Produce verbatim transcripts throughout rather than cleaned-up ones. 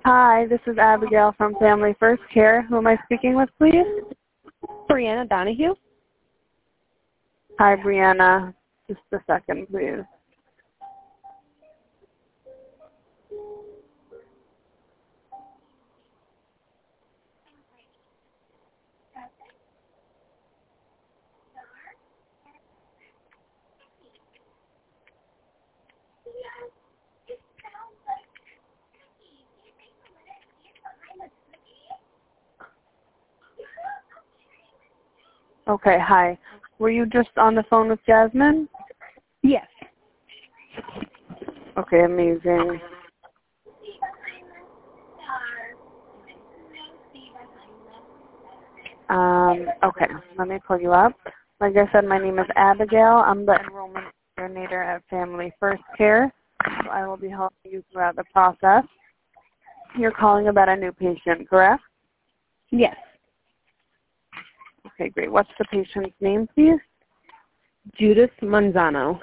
Hi, this is Abigail from Family First Care. Who am I speaking with, please? Brianna Donahue. Hi, Brianna. Just a second, please. Okay, hi. Were you just on the phone with Jasmine? Yes. Okay, amazing. Um, okay, let me pull you up. Like I said, my name is Abigail. I'm the enrollment coordinator at Family First Care. So I will be helping you throughout the process. You're calling about a new patient, correct? Yes. Okay, great. What's the patient's name, please? Judith Manzano.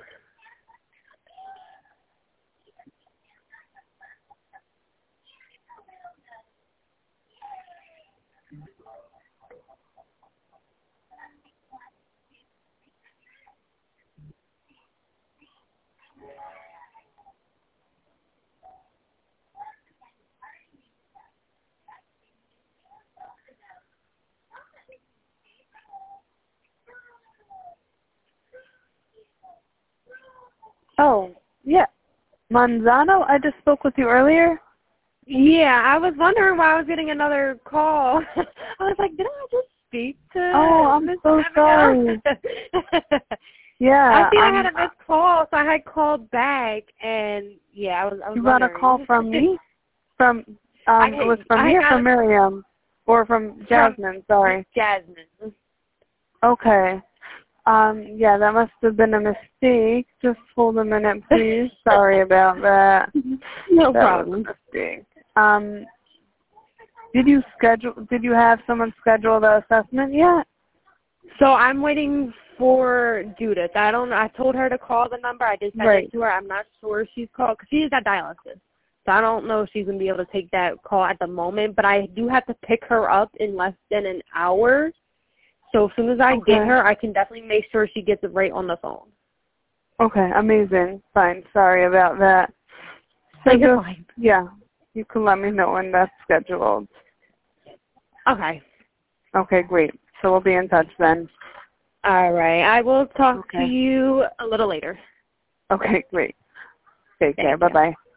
Oh, yeah. Manzano, I just spoke with you earlier. Yeah, I was wondering why I was getting another call. I was like, did I just speak to Oh, I'm Miss so Abigail? sorry. Yeah. I see I um, had a missed call, so I had called back, and yeah, I was I was You got a wondering. call from me? From, um, I, it was from I me or got from Miriam? Or from Jasmine, sorry. Jasmine. Okay. Um, yeah, that must have been a mistake. Just hold a minute, please. Sorry about that. No that problem. was a mistake. Um, did you schedule, did you have someone schedule the assessment yet? So I'm waiting for Judith. I don't. I told her to call the number. I did send Right. it to her. I'm not sure if she's called because she is at dialysis. So I don't know if she's gonna be able to take that call at the moment. But I do have to pick her up in less than an hour. So as soon as I Okay. get her, I can definitely make sure she gets it right on the phone. Okay, amazing. Fine. Sorry about that. So Like, you're just, fine. yeah, you can let me know when that's scheduled. Okay. Okay, great. So we'll be in touch then. All right. I will talk Okay. to you a little later. Okay, great. Take Thank care. you. Bye-bye.